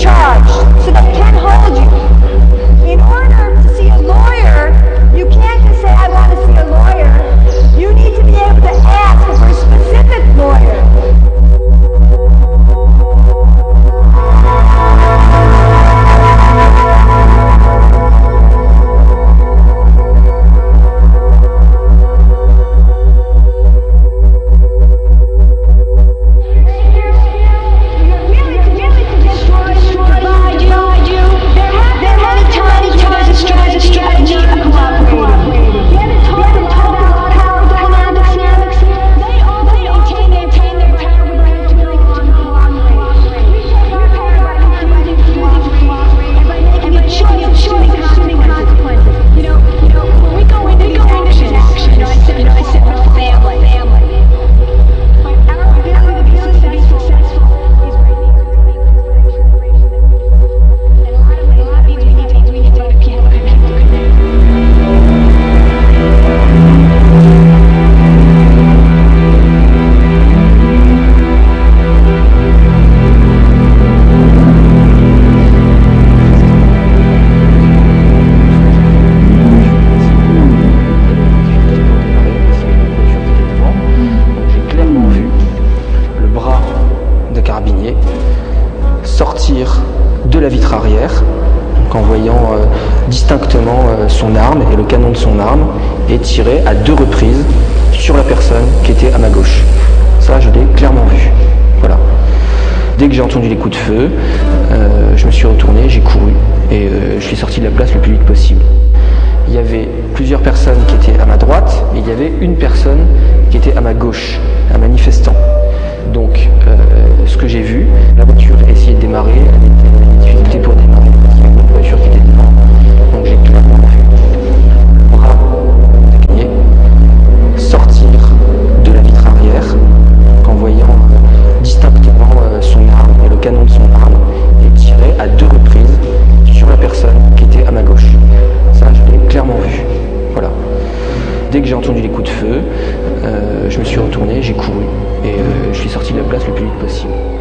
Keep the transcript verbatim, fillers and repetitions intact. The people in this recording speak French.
charged so they can hold you. In order to see a lawyer, you can't just say, I want to see a lawyer. You need to be able to ask for a specific lawyer. Sortir de la vitre arrière, donc en voyant euh, distinctement euh, son arme et le canon de son arme, et tirer à deux reprises sur la personne qui était à ma gauche. Ça, je l'ai clairement vu. Voilà. Dès que j'ai entendu les coups de feu, euh, je me suis retourné, j'ai couru et euh, je suis sorti de la place le plus vite possible. Il y avait plusieurs personnes qui étaient à ma droite et il y avait une personne qui était à ma gauche, un manifestant. Donc, euh, ce que j'ai vu, la voiture essayait de démarrer, elle avait des difficultés pour démarrer parce qu'il y avait une voiture qui était devant. Donc, j'ai clairement vu le bras de Gagné sortir de la vitre arrière en voyant euh, distinctement euh, son arme et le canon de son arme et tirer à deux reprises sur la personne qui était à ma gauche. Ça, je l'ai clairement vu. Voilà. Dès que j'ai entendu les coups de feu, euh, je me suis retourné, j'ai couru et euh, je suis sorti de la place le plus vite possible.